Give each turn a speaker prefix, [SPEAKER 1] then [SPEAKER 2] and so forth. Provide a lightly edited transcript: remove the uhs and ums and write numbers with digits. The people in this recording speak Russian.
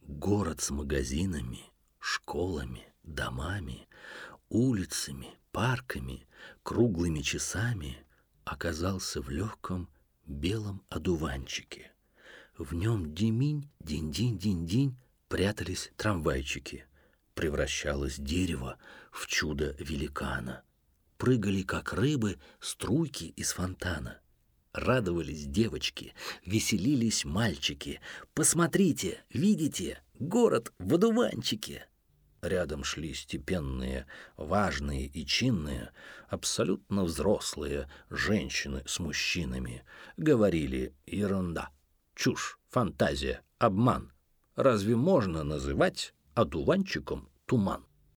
[SPEAKER 1] Город с магазинами, школами, домами, улицами, парками, круглыми часами оказался в легком белом одуванчике. В нем диминь, динь-динь-динь-динь прятались трамвайчики. Превращалось дерево в чудо великана. Прыгали, как рыбы, струйки из фонтана. Радовались девочки, веселились мальчики. Посмотрите, видите, город в одуванчике. Рядом шли степенные, важные и чинные, абсолютно взрослые женщины с мужчинами. Говорили: ерунда, чушь, фантазия, обман. Разве можно называть одуванчиком туман?